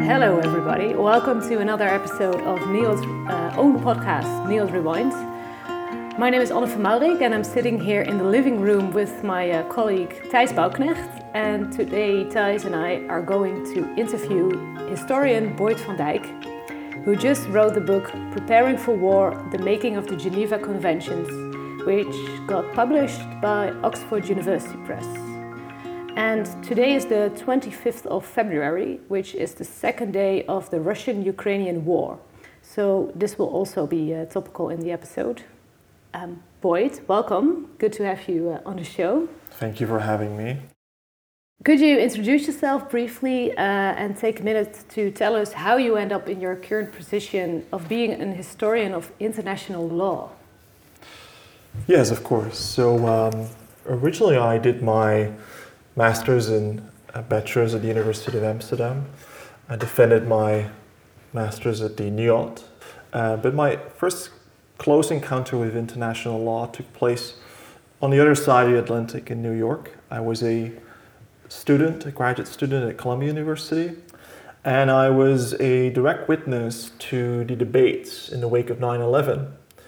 Hello everybody, welcome to another episode of Niels' own podcast, Niels Rewind. My name is Anne van Maurik and I'm sitting here in the living room with my colleague Thijs Bouwknecht. And today Thijs and I are going to interview historian Boyd van Dijk, who just wrote the book Preparing for War, The Making of the Geneva Conventions, which got published by Oxford University Press. And today is the 25th of February, which is the second day of the Russian-Ukrainian war. So this will also be topical in the episode. Boyd, welcome. Good to have you on the show. Thank you for having me. Could you introduce yourself briefly and take a minute to tell us how you end up in your current position of being an historian of international law? Yes, of course. So originally I did my master's and bachelor's at the University of Amsterdam. I defended my master's at the NIOD. But my first close encounter with international law took place on the other side of the Atlantic in New York. I was a graduate student at Columbia University, and I was a direct witness to the debates in the wake of 9/11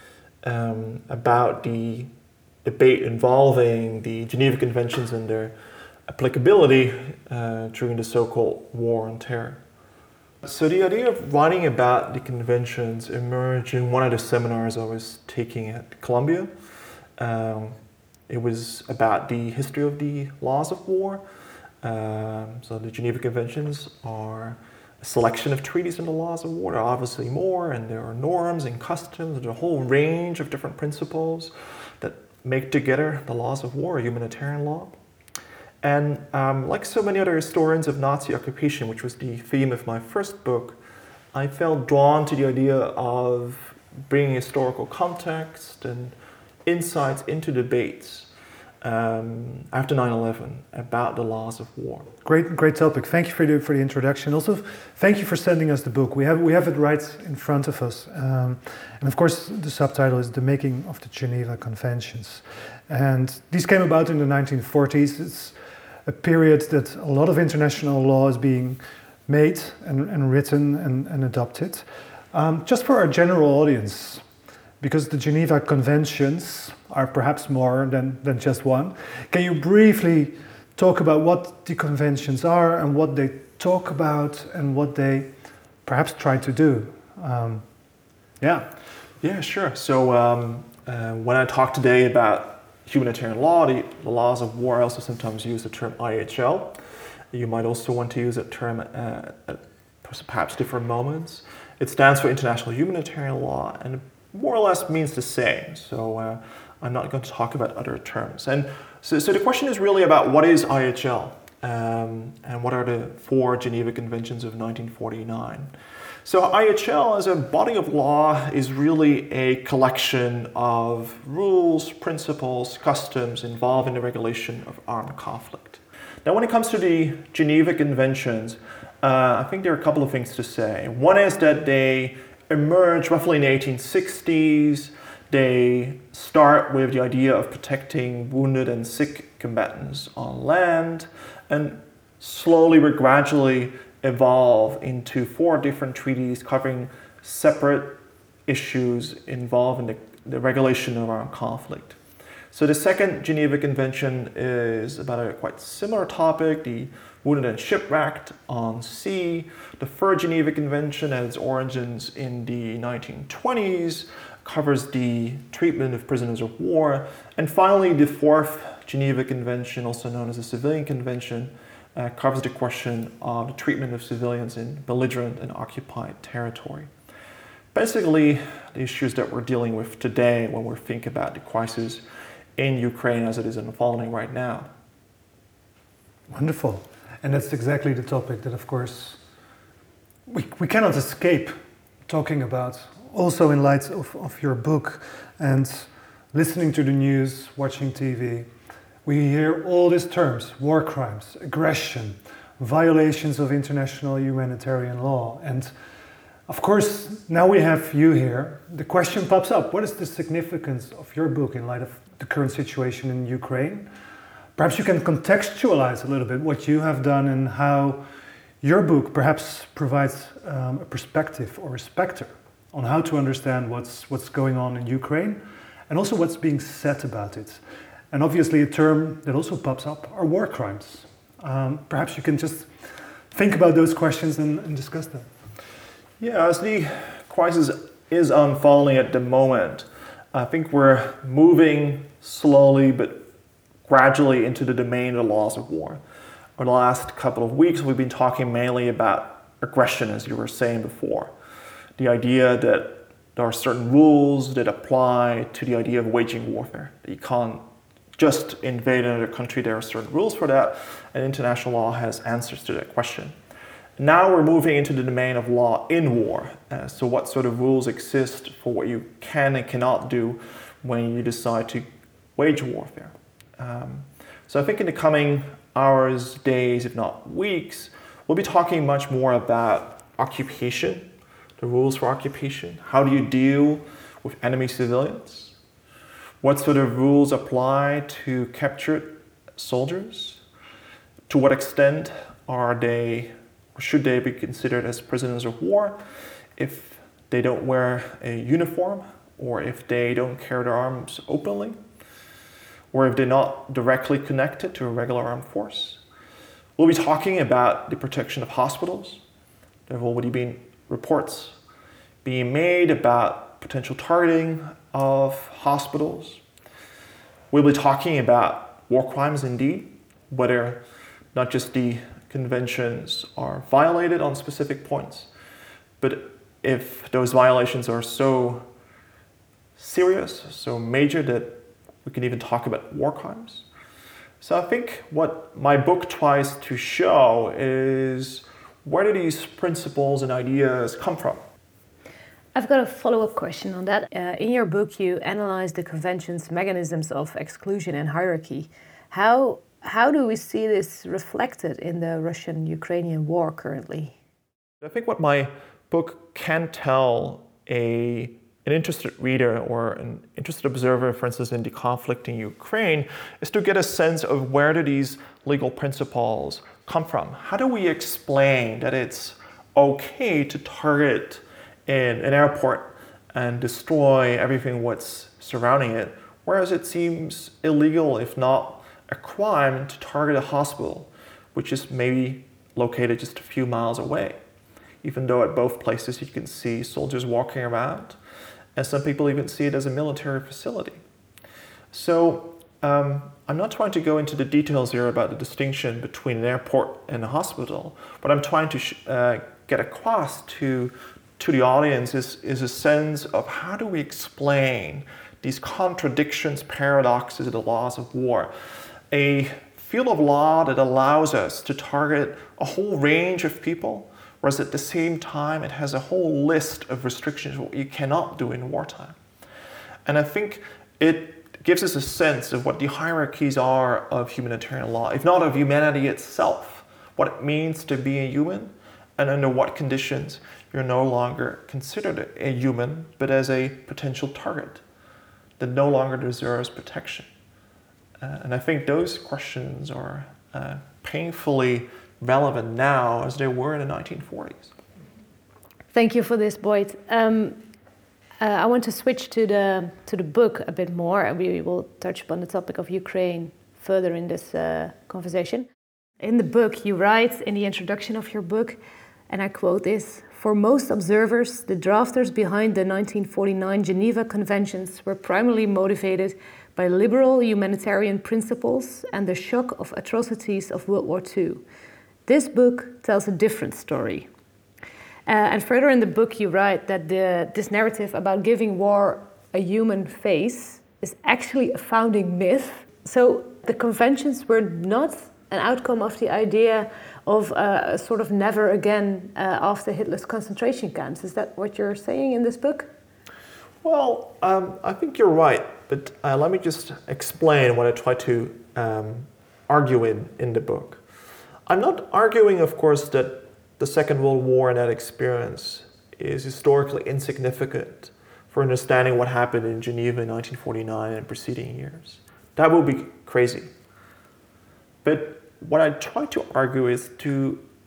about the debate involving the Geneva Conventions and their applicability during the so-called War on Terror. So the idea of writing about the conventions emerged in one of the seminars I was taking at Columbia. It was about the history of the laws of war. So the Geneva Conventions are a selection of treaties and the laws of war. There are obviously more, and there are norms and customs and a whole range of different principles that make together the laws of war, humanitarian law. And like so many other historians of Nazi occupation, which was the theme of my first book, I felt drawn to the idea of bringing historical context and insights into debates after 9/11 about the laws of war. Great topic. Thank you for the introduction. Also, thank you for sending us the book. We have it right in front of us. And of course, the subtitle is The Making of the Geneva Conventions. And these came about in the 1940s. It's a period that a lot of international law is being made and written and adopted. Just for our general audience, because the Geneva Conventions are perhaps more than just one, can you briefly talk about what the conventions are and what they talk about and what they perhaps try to do? Yeah, sure. So when I talk today about humanitarian law, the laws of war, I also sometimes use the term IHL. You might also want to use that term at perhaps different moments. It stands for International Humanitarian Law and more or less means the same. So I'm not going to talk about other terms. And so the question is really about what is IHL and what are the four Geneva Conventions of 1949. So IHL as a body of law is really a collection of rules, principles, customs involved in the regulation of armed conflict. Now when it comes to the Geneva Conventions, I think there are a couple of things to say. One is that they emerge roughly in the 1860s. They start with the idea of protecting wounded and sick combatants on land, and slowly but gradually evolve into four different treaties covering separate issues involved in the regulation of armed conflict. So the second Geneva Convention is about a quite similar topic, the wounded and shipwrecked on sea. The third Geneva Convention, at its origins in the 1920s, covers the treatment of prisoners of war. And finally, the fourth Geneva Convention, also known as the Civilian Convention, covers the question of the treatment of civilians in belligerent and occupied territory. Basically, the issues that we're dealing with today when we think about the crisis in Ukraine as it is unfolding right now. Wonderful. And that's exactly the topic that, of course, we cannot escape talking about, also in light of your book and listening to the news, watching TV. We hear all these terms: war crimes, aggression, violations of international humanitarian law. And of course, now we have you here. The question pops up: what is the significance of your book in light of the current situation in Ukraine? Perhaps you can contextualize a little bit what you have done and how Your book perhaps provides a perspective or a specter on how to understand what's going on in Ukraine and also what's being said about it. And obviously a term that also pops up are war crimes. Perhaps you can just think about those questions and discuss them. Yeah, as the crisis is unfolding at the moment, I think we're moving slowly but gradually into the domain of the laws of war. Over the last couple of weeks, we've been talking mainly about aggression, as you were saying before. The idea that there are certain rules that apply to the idea of waging warfare. That you can't just invade another country, there are certain rules for that, and international law has answers to that question. Now we're moving into the domain of law in war. So what sort of rules exist for what you can and cannot do when you decide to wage warfare. So I think in the coming hours, days, if not weeks, we'll be talking much more about occupation, the rules for occupation. How do you deal with enemy civilians? What sort of rules apply to captured soldiers? To what extent are they, or should they be considered as prisoners of war if they don't wear a uniform, or if they don't carry their arms openly, or if they're not directly connected to a regular armed force? We'll be talking about the protection of hospitals. There have already been reports being made about potential targeting of hospitals. We'll be talking about war crimes indeed, whether not just the conventions are violated on specific points, but if those violations are so serious, so major that we can even talk about war crimes. So I think what my book tries to show is where do these principles and ideas come from? I've got a follow-up question on that. In your book, you analyze the convention's mechanisms of exclusion and hierarchy. How do we see this reflected in the Russian-Ukrainian war currently? I think what my book can tell an interested reader or an interested observer, for instance, in the conflict in Ukraine, is to get a sense of where do these legal principles come from? How do we explain that it's okay to target in an airport and destroy everything what's surrounding it, whereas it seems illegal, if not a crime, to target a hospital, which is maybe located just a few miles away, even though at both places you can see soldiers walking around, and some people even see it as a military facility. So I'm not trying to go into the details here about the distinction between an airport and a hospital. What I'm trying to get across to the audience is a sense of how do we explain these contradictions, paradoxes of the laws of war. A field of law that allows us to target a whole range of people, whereas at the same time it has a whole list of restrictions what you cannot do in wartime. And I think it gives us a sense of what the hierarchies are of humanitarian law, if not of humanity itself, what it means to be a human, and under what conditions you're no longer considered a human, but as a potential target that no longer deserves protection. And I think those questions are painfully relevant now as they were in the 1940s. Thank you for this, Boyd. I want to switch to the book a bit more, and we will touch upon the topic of Ukraine further in this conversation. In the book, you write in the introduction of your book, and I quote this, "For most observers, the drafters behind the 1949 Geneva Conventions were primarily motivated by liberal humanitarian principles and the shock of atrocities of World War II. This book tells a different story." And further in the book, you write that this narrative about giving war a human face is actually a founding myth. So the conventions were not an outcome of the idea of a sort of never again after Hitler's concentration camps. Is that what you're saying in this book? Well, I think you're right, but let me just explain what I try to argue in the book. I'm not arguing, of course, that the Second World War and that experience is historically insignificant for understanding what happened in Geneva in 1949 and preceding years. That would be crazy. But what I try to argue is to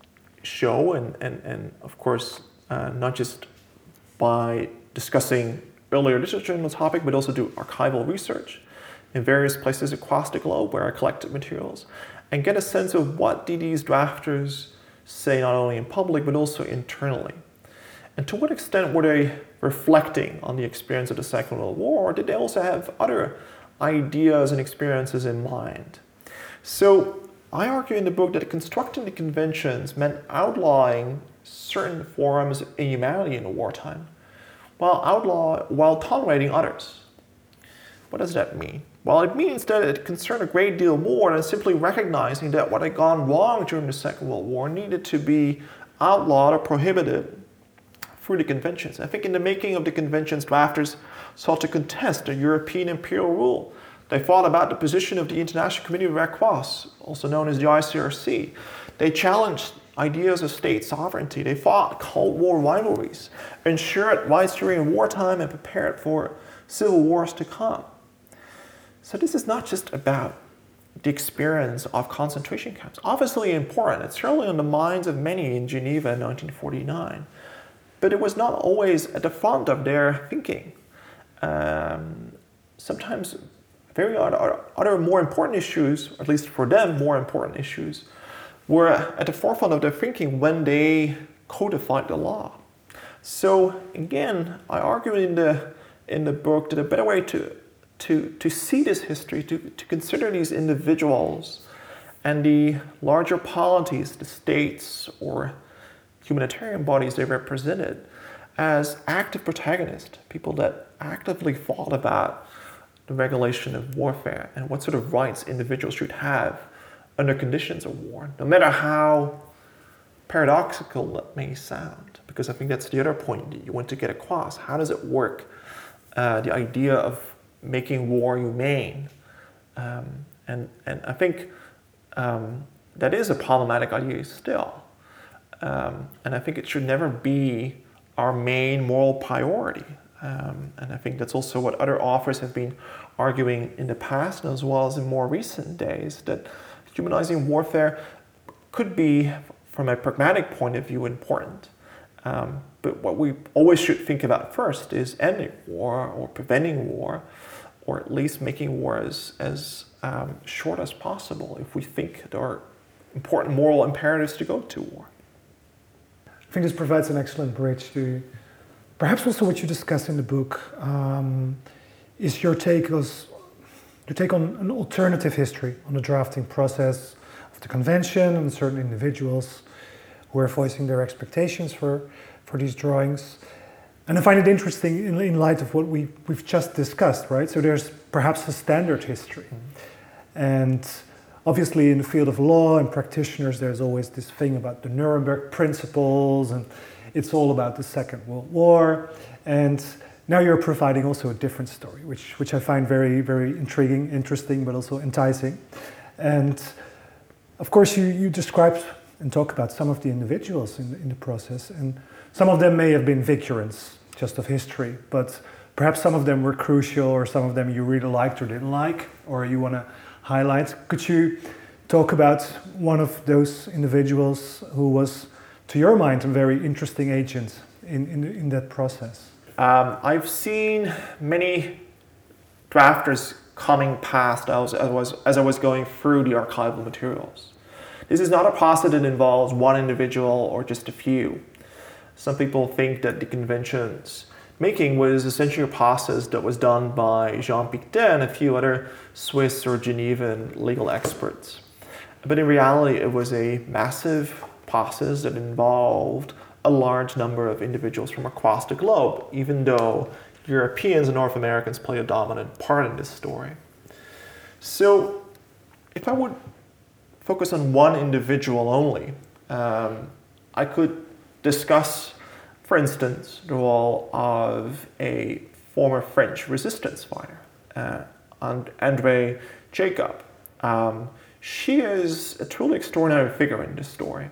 show, and of course, not just by discussing earlier literature on the topic, but also do archival research in various places across the globe where I collected materials, and get a sense of what did these drafters say not only in public, but also internally. And to what extent were they reflecting on the experience of the Second World War, or did they also have other ideas and experiences in mind? So I argue in the book that constructing the conventions meant outlawing certain forms of inhumanity in the wartime, while tolerating others. What does that mean? Well, it means that it concerned a great deal more than simply recognizing that what had gone wrong during the Second World War needed to be outlawed or prohibited through the conventions. I think in the making of the conventions, drafters sought to contest the European imperial rule. They fought about the position of the International Committee of the Red Cross, also known as the ICRC. They challenged ideas of state sovereignty. They fought Cold War rivalries, ensured rights during wartime, and prepared for civil wars to come. So this is not just about the experience of concentration camps. Obviously important. It's certainly on the minds of many in Geneva in 1949. But it was not always at the front of their thinking. Sometimes other more important issues, at least for them, more important issues, were at the forefront of their thinking when they codified the law. So again, I argue in the book that a better way to see this history, to consider these individuals and the larger polities, the states or humanitarian bodies they represented, as active protagonists, people that actively fought about the regulation of warfare and what sort of rights individuals should have under conditions of war, no matter how paradoxical that may sound, because I think that's the other point that you want to get across. How does it work? The idea of making war humane. And I think that is a problematic idea still. And I think it should never be our main moral priority. And I think that's also what other authors have been arguing in the past, as well as in more recent days, that humanizing warfare could be, from a pragmatic point of view, important. But what we always should think about first is ending war or preventing war, or at least making war as short as possible if we think there are important moral imperatives to go to war. I think this provides an excellent bridge to perhaps also what you discuss in the book is your take on an alternative history on the drafting process of the convention and certain individuals who are voicing their expectations for these drawings. And I find it interesting in light of what we've just discussed, right? So there's perhaps a standard history. Mm-hmm. And obviously in the field of law and practitioners, there's always this thing about the Nuremberg principles, and it's all about the Second World War. And now you're providing also a different story, which I find very, very intriguing, interesting, but also enticing. And of course, you describe and talk about some of the individuals in the process, and some of them may have been vicariants just of history, but perhaps some of them were crucial, or some of them you really liked or didn't like, or you want to highlight. Could you talk about one of those individuals who was, to your mind, a very interesting agent in that process? I've seen many drafters coming past as I was going through the archival materials. This is not a process that involves one individual or just a few. Some people think that the convention's making was essentially a process that was done by Jean Pictet and a few other Swiss or Genevan legal experts. But in reality, it was a massive process that involved a large number of individuals from across the globe, even though Europeans and North Americans play a dominant part in this story. So if I would focus on one individual only, I could discuss, for instance, the role of a former French resistance fighter, André Jacob. She is a truly extraordinary figure in this story.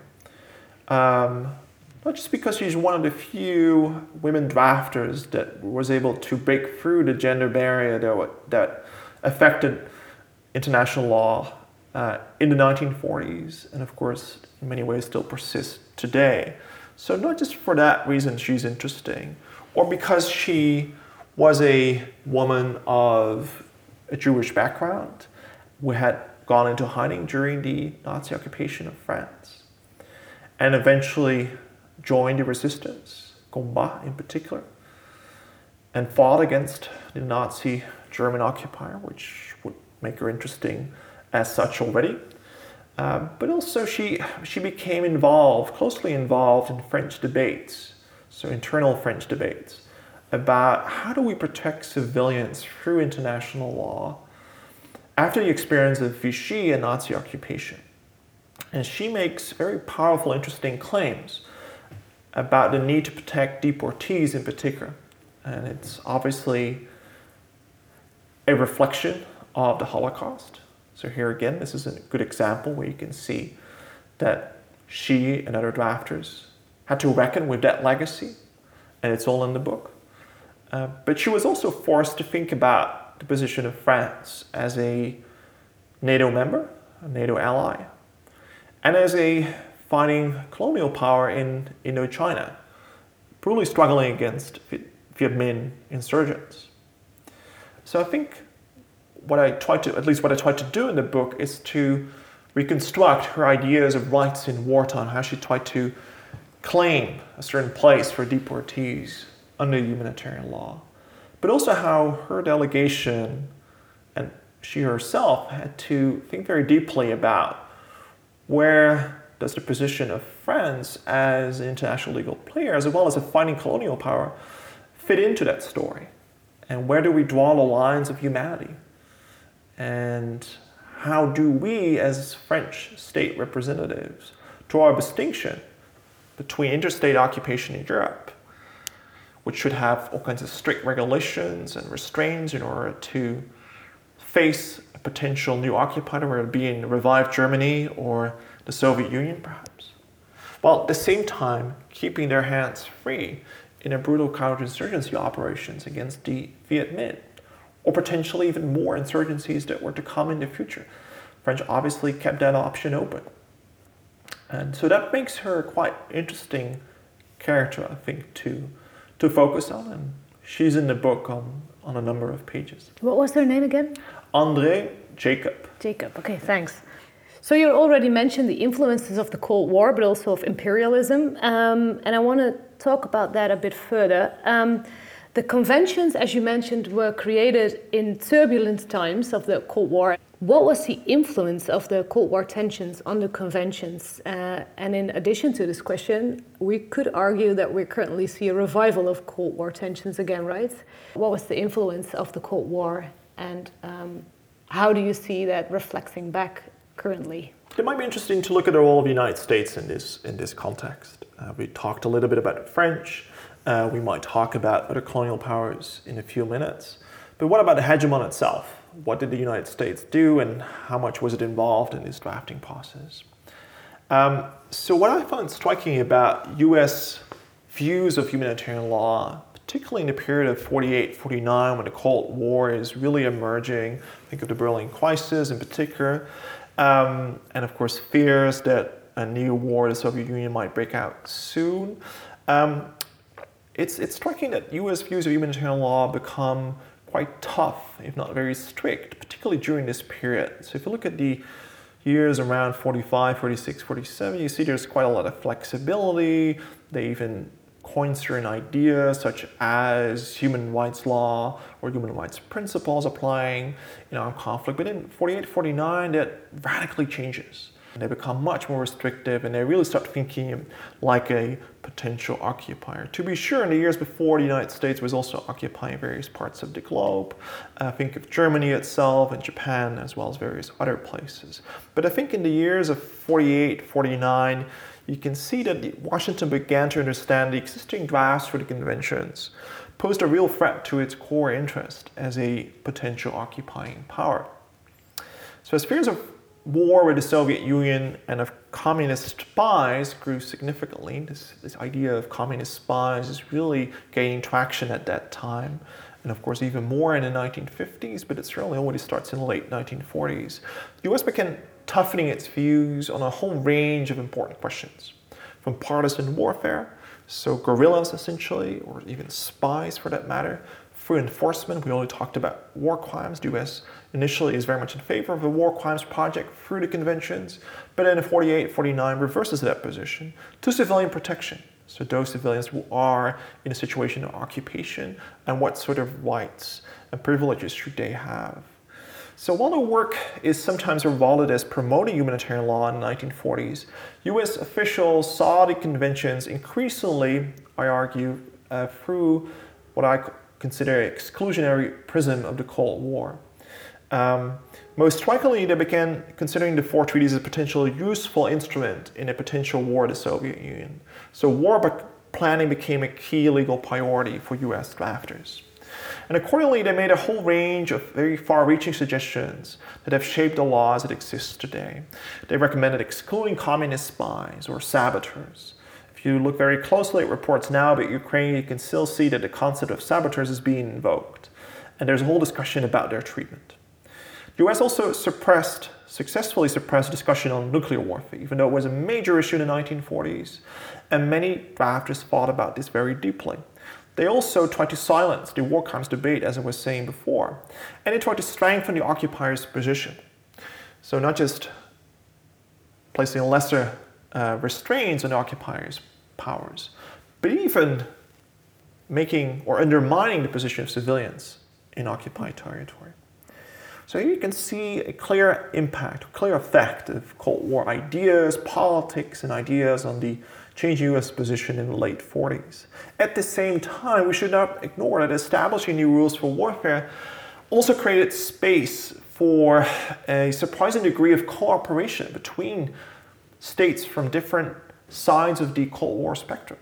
Not just because she's one of the few women drafters that was able to break through the gender barrier that affected international law in the 1940s, and of course, in many ways still persists today. So not just for that reason she's interesting, or because she was a woman of a Jewish background who had gone into hiding during the Nazi occupation of France, and eventually joined the resistance, combat in particular, and fought against the Nazi German occupier, which would make her interesting as such already. But also she became closely involved in French debates, so internal French debates, about how do we protect civilians through international law after the experience of Vichy and Nazi occupation. And she makes very powerful, interesting claims about the need to protect deportees in particular. And it's obviously a reflection of the Holocaust. So here again, this is a good example where you can see that she and other drafters had to reckon with that legacy, and it's all in the book. But she was also forced to think about the position of France as a NATO member, a NATO ally, and as a fighting colonial power in Indochina, brutally struggling against Viet Minh insurgents. So I think what I tried to do in the book is to reconstruct her ideas of rights in wartime, how she tried to claim a certain place for deportees under humanitarian law, but also how her delegation and she herself had to think very deeply about where does the position of France as an international legal player, as well as a fighting colonial power, fit into that story? And where do we draw the lines of humanity? And how do we, as French state representatives, draw a distinction between interstate occupation in Europe, which should have all kinds of strict regulations and restraints in order to face a potential new occupier, whether it be in revived Germany or the Soviet Union, perhaps, while at the same time keeping their hands free in a brutal counterinsurgency operations against the Viet Minh, or potentially even more insurgencies that were to come in the future. French obviously kept that option open. And so that makes her quite interesting character, I think, to focus on. And she's in the book on a number of pages. What was her name again? André Jacob. Jacob, okay, thanks. So you already mentioned the influences of the Cold War, but also of imperialism. And I want to talk about that a bit further. The conventions, as you mentioned, were created in turbulent times of the Cold War. What was the influence of the Cold War tensions on the conventions? And in addition to this question, we could argue that we currently see a revival of Cold War tensions again, right? What was the influence of the Cold War, and how do you see that reflecting back currently? It might be interesting to look at the role of the United States in this context. We talked a little bit about the French. We might talk about other colonial powers in a few minutes. But what about the hegemon itself? What did the United States do, and how much was it involved in this drafting process? So what I found striking about US views of humanitarian law, particularly in the period of 48-49, when the Cold War is really emerging, think of the Berlin crisis in particular, and of course fears that a new war in the Soviet Union might break out soon. It's striking that US views of humanitarian law become quite tough, if not very strict, particularly during this period. So if you look at the years around 45, 46, 47, you see there's quite a lot of flexibility. They even coin certain ideas such as human rights law or human rights principles applying in armed conflict. But in 48, 49, that radically changes. They become much more restrictive, and they really start thinking like a potential occupier. To be sure, in the years before, the United States was also occupying various parts of the globe. Think of Germany itself and Japan, as well as various other places. But I think in the years of 48, 49, you can see that Washington began to understand the existing drafts for the conventions posed a real threat to its core interest as a potential occupying power. So as fears of war with the Soviet Union and of communist spies grew significantly. This idea of communist spies is really gaining traction at that time, and of course even more in the 1950s, but it certainly already starts in the late 1940s. The US began toughening its views on a whole range of important questions, from partisan warfare, so guerrillas essentially, or even spies for that matter, through enforcement. We only talked about war crimes. The US initially is very much in favor of the war crimes project through the conventions, but then in 48, 49 reverses that position to civilian protection. So those civilians who are in a situation of occupation, and what sort of rights and privileges should they have. So while the work is sometimes heralded as promoting humanitarian law in the 1940s, US officials saw the conventions increasingly, I argue, through what I consider an exclusionary prism of the Cold War. Most strikingly, they began considering the four treaties as a potentially useful instrument in a potential war with the Soviet Union. So war planning became a key legal priority for US drafters. And accordingly, they made a whole range of very far-reaching suggestions that have shaped the laws that exist today. They recommended excluding communist spies or saboteurs. If you look very closely at reports now about Ukraine, you can still see that the concept of saboteurs is being invoked. And there's a whole discussion about their treatment. The US also successfully suppressed discussion on nuclear warfare, even though it was a major issue in the 1940s. And many drafters thought about this very deeply. They also tried to silence the war crimes debate, as I was saying before, and they tried to strengthen the occupiers' position. So not just placing lesser restraints on the occupiers' powers, but even making or undermining the position of civilians in occupied territory. So here you can see a clear impact, a clear effect of Cold War ideas, politics, and ideas on the changing US position in the late 40s. At the same time, we should not ignore that establishing new rules for warfare also created space for a surprising degree of cooperation between states from different sides of the Cold War spectrum.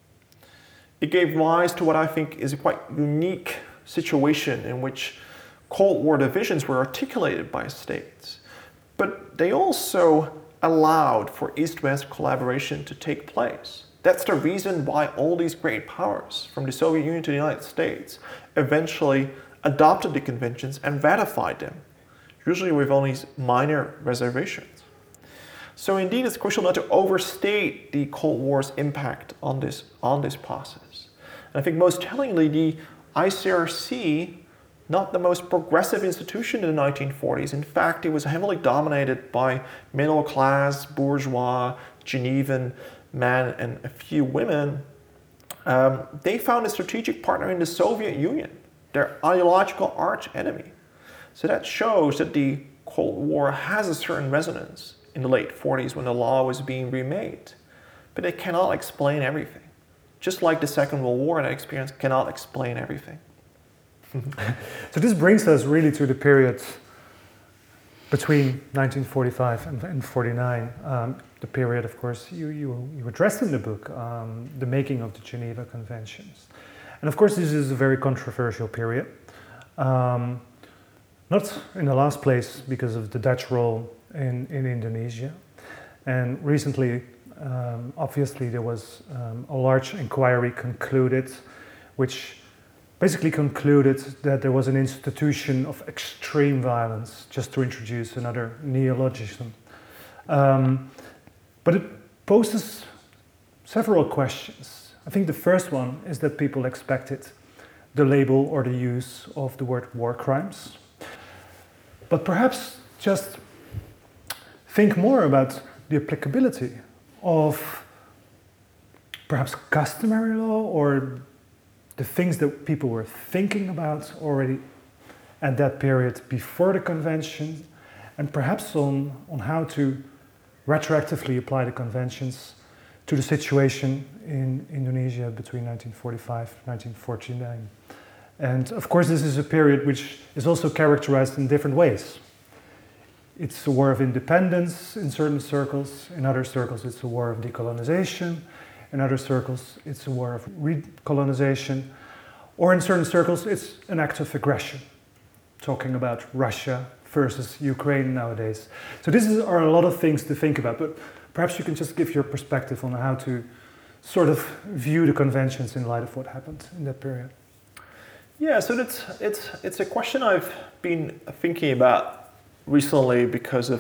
It gave rise to what I think is a quite unique situation in which Cold War divisions were articulated by states, but they also allowed for East-West collaboration to take place. That's the reason why all these great powers, from the Soviet Union to the United States, eventually adopted the conventions and ratified them, usually with only minor reservations. So indeed, it's crucial not to overstate the Cold War's impact on this process. And I think most tellingly, the ICRC, not the most progressive institution in the 1940s. In fact, it was heavily dominated by middle-class, bourgeois, Genevan men and a few women. They found a strategic partner in the Soviet Union, their ideological arch enemy. So that shows that the Cold War has a certain resonance in the late 40s when the law was being remade. But it cannot explain everything. Just like the Second World War, that experience cannot explain everything. So this brings us really to the period between 1945 and 49. The period, of course, you addressed in the book, the making of the Geneva Conventions. And of course, this is a very controversial period. Not in the last place because of the Dutch role in Indonesia. And recently, obviously, there was a large inquiry concluded, which basically concluded that there was an institution of extreme violence, just to introduce another neologism. But it poses several questions. I think the first one is that people expected the label or the use of the word war crimes. But perhaps just think more about the applicability of perhaps customary law or the things that people were thinking about already at that period before the convention, and perhaps on how to retroactively apply the conventions to the situation in Indonesia between 1945 and 1949. And of course, this is a period which is also characterized in different ways. It's a war of independence in certain circles. In other circles, it's a war of decolonization. In other circles, it's a war of recolonization. Or in certain circles, it's an act of aggression, talking about Russia versus Ukraine nowadays. So are a lot of things to think about, but perhaps you can just give your perspective on how to sort of view the conventions in light of what happened in that period. Yeah, so it's a question I've been thinking about recently because of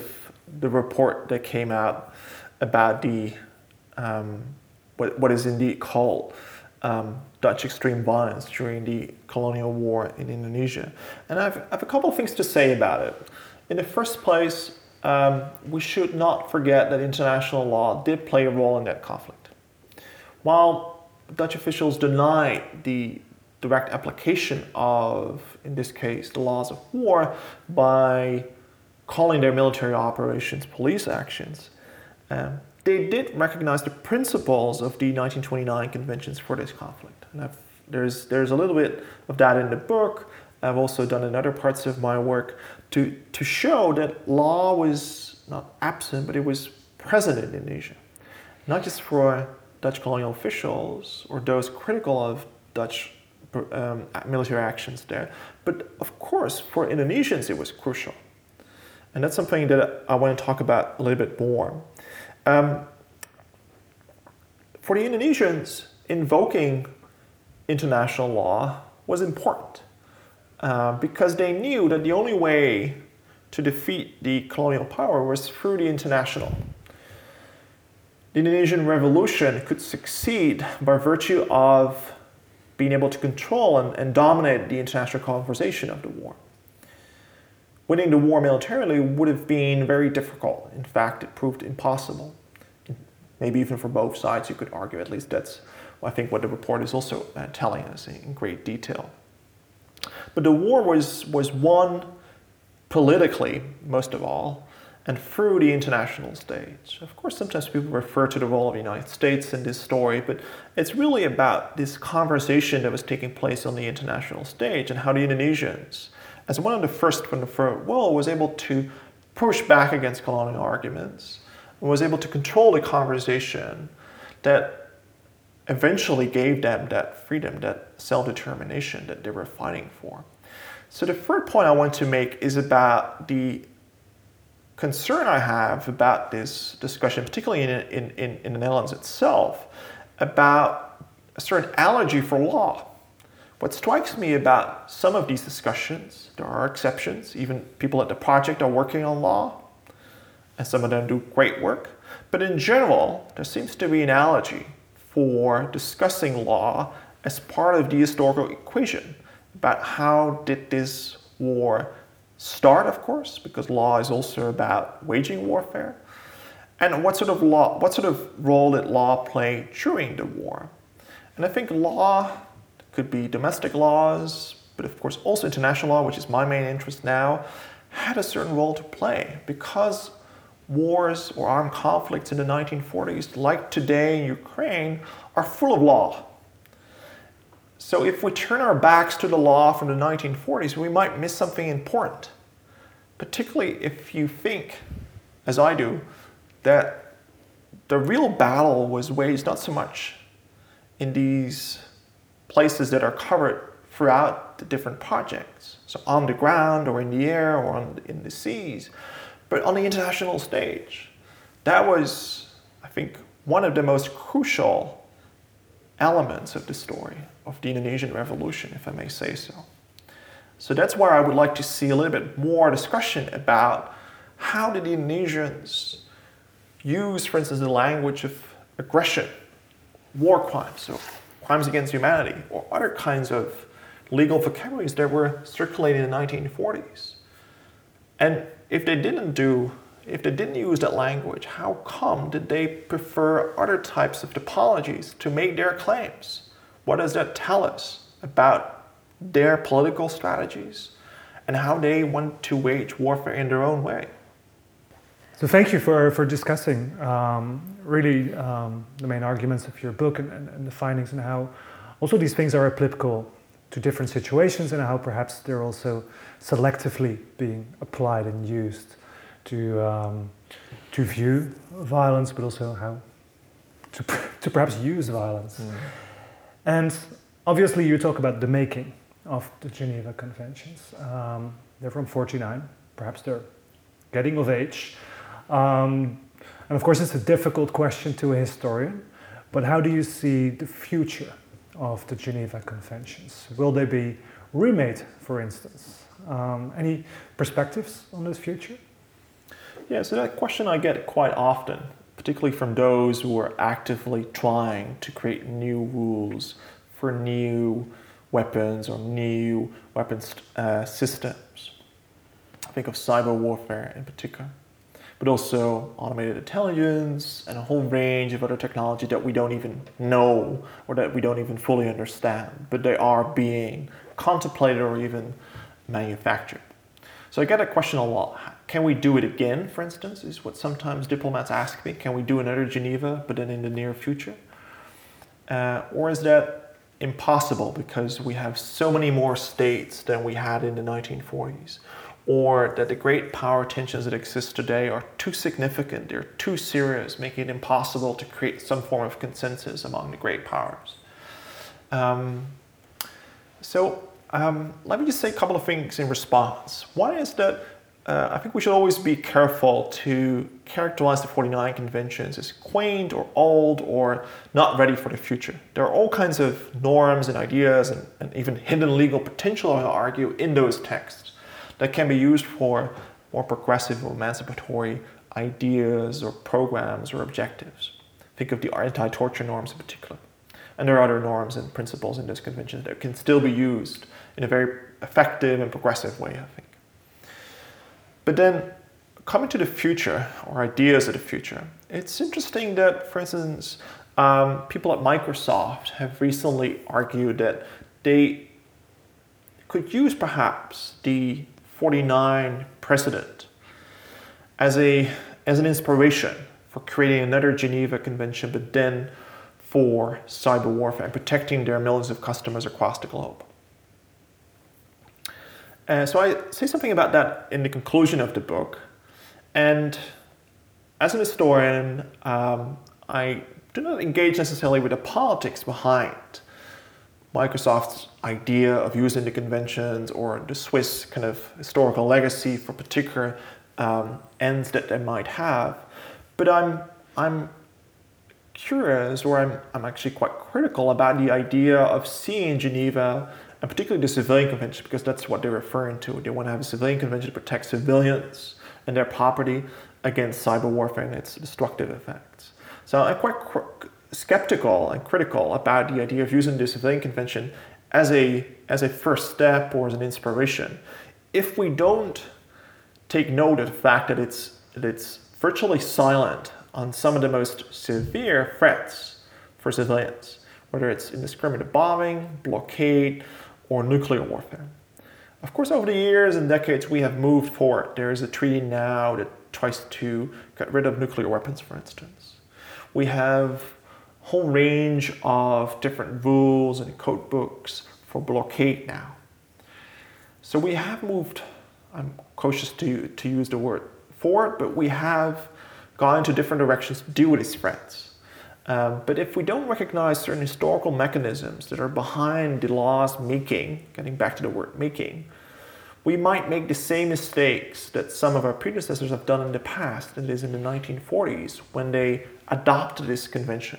the report that came out about the what is indeed called Dutch extreme violence during the colonial war in Indonesia. And I have a couple of things to say about it. In the first place, we should not forget that international law did play a role in that conflict. While Dutch officials denied the direct application of, in this case, the laws of war by calling their military operations police actions, they did recognize the principles of the 1929 conventions for this conflict. And there's a little bit of that in the book. I've also done in other parts of my work to show that law was not absent, but it was present in Indonesia. Not just for Dutch colonial officials or those critical of Dutch military actions there, but of course for Indonesians it was crucial. And that's something that I want to talk about a little bit more. For the Indonesians, invoking international law was important because they knew that the only way to defeat the colonial power was through the international. The Indonesian Revolution could succeed by virtue of being able to control and dominate the international conversation of the war. Winning the war militarily would have been very difficult. In fact, it proved impossible. Maybe even for both sides, you could argue. At least that's, I think, what the report is also telling us in great detail. But the war was won politically, most of all, and through the international stage. Of course, sometimes people refer to the role of the United States in this story, but it's really about this conversation that was taking place on the international stage and how the Indonesians, as one of the first from the Third World, was able to push back against colonial arguments and was able to control the conversation that eventually gave them that freedom, that self-determination that they were fighting for. So the third point I want to make is about the concern I have about this discussion, particularly in the Netherlands itself, about a certain allergy for law. What strikes me about some of these discussions, there are exceptions, even people at the project are working on law, and some of them do great work, but in general, there seems to be an allergy for discussing law as part of the historical equation about how did this war start, of course, because law is also about waging warfare, and what sort of role did law play during the war. And I think law could be domestic laws, but of course also international law, which is my main interest now, had a certain role to play because wars or armed conflicts in the 1940s, like today in Ukraine, are full of law. So if we turn our backs to the law from the 1940s, we might miss something important, particularly if you think, as I do, that the real battle was waged not so much in these places that are covered throughout the different projects, so on the ground or in the air or in the seas, but on the international stage. That was, I think, one of the most crucial elements of the story of the Indonesian Revolution, if I may say so. So that's where I would like to see a little bit more discussion about how did the Indonesians use, for instance, the language of aggression, war crimes, so crimes against humanity, or other kinds of legal vocabularies that were circulating in the 1940s. And if they didn't use that language, how come did they prefer other types of typologies to make their claims? What does that tell us about their political strategies and how they want to wage warfare in their own way? So thank you for discussing the main arguments of your book and the findings and how also these things are applicable to different situations and how perhaps they're also selectively being applied and used to view violence, but also how to perhaps use violence. Mm. And obviously you talk about the making of the Geneva Conventions. They're from 1949, perhaps they're getting of age. And of course it's a difficult question to a historian, but how do you see the future of the Geneva Conventions? Will they be remade, for instance? Any perspectives on this future? Yeah, so that question I get quite often, particularly from those who are actively trying to create new rules for new weapons or new weapons systems. Think of cyber warfare in particular, but also automated intelligence and a whole range of other technology that we don't even know or that we don't even fully understand, but they are being contemplated or even manufactured. So I get a question a lot. Can we do it again, for instance, is what sometimes diplomats ask me. Can we do another Geneva, but then in the near future? Or is that impossible because we have so many more states than we had in the 1940s? Or that the great power tensions that exist today are too significant, they're too serious, making it impossible to create some form of consensus among the great powers. Let me just say a couple of things in response. One is that I think we should always be careful to characterize the 49 conventions as quaint or old or not ready for the future. There are all kinds of norms and ideas and even hidden legal potential, I argue, in those texts that can be used for more progressive or emancipatory ideas or programs or objectives. Think of the anti-torture norms in particular. And there are other norms and principles in those conventions that can still be used in a very effective and progressive way, I think. But then, coming to the future, or ideas of the future, it's interesting that, for instance, people at Microsoft have recently argued that they could use perhaps the 49 precedent as an inspiration for creating another Geneva Convention, but then for cyber warfare and protecting their millions of customers across the globe. So I say something about that in the conclusion of the book. And as an historian, I do not engage necessarily with the politics behind Microsoft's idea of using the conventions or the Swiss kind of historical legacy for particular ends that they might have. But I'm curious, or I'm actually quite critical about the idea of seeing Geneva, and particularly the civilian convention, because that's what they're referring to. They want to have a civilian convention to protect civilians and their property against cyber warfare and its destructive effects. So I'm quite skeptical and critical about the idea of using the civilian convention as a first step or as an inspiration, if we don't take note of the fact that it's virtually silent on some of the most severe threats for civilians, whether it's indiscriminate bombing, blockade, or nuclear warfare. Of course, over the years and decades, we have moved forward. There is a treaty now that tries to get rid of nuclear weapons, for instance. We have a whole range of different rules and code books for blockade now. So we have moved, I'm cautious to use the word forward, but we have gone into different directions to deal with these threats. But if we don't recognize certain historical mechanisms that are behind the law's making, getting back to the word making, we might make the same mistakes that some of our predecessors have done in the past, that is in the 1940s, when they adopted this convention.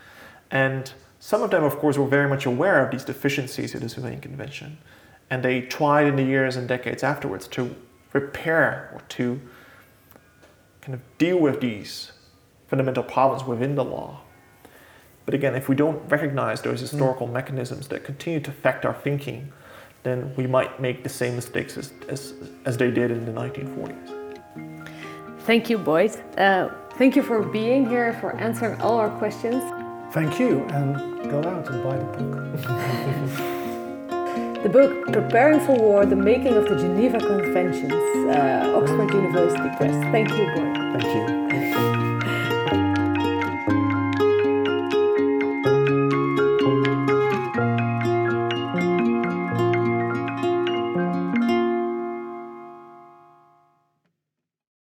And some of them, of course, were very much aware of these deficiencies of the civilian convention. And they tried in the years and decades afterwards to repair or to kind of deal with these fundamental problems within the law. But again, if we don't recognize those historical mechanisms that continue to affect our thinking, then we might make the same mistakes as they did in the 1940s. Thank you, Boyd. Thank you for being here, for answering all our questions. Thank you, and go out and buy the book. The book, Preparing for War, The Making of the Geneva Conventions, Oxford University Press. Thank you, Boyd. Thank you.